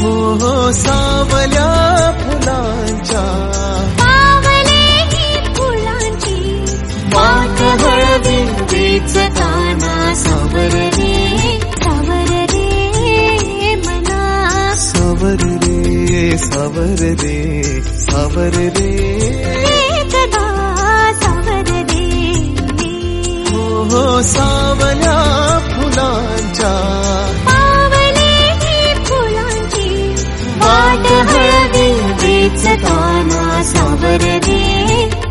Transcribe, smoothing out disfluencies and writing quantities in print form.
हो हो सावल्या फुलांच्या वाट हळवी वेचताना सावर रे मना सावर रे एकदा सावर रे हो हो सावल्या फुलांच्या फुलांची वाट हळवी वेचताना